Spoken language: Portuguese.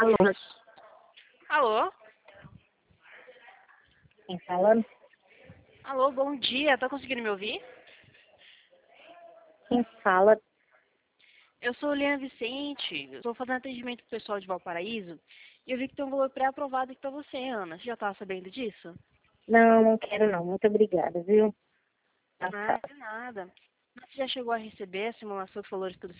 Alô, Alô? quem falando? Alô, bom dia. Tá conseguindo me ouvir? Quem fala? Eu sou Liana Vicente. Eu estou fazendo atendimento pro pessoal de Valparaíso. E eu vi que tem um valor pré-aprovado aqui pra você, Ana. Você já estava sabendo disso? Não, não quero não. Muito obrigada, viu? Tá, Ah, tá. de nada. Mas você já chegou a receber a simulação de valores tudo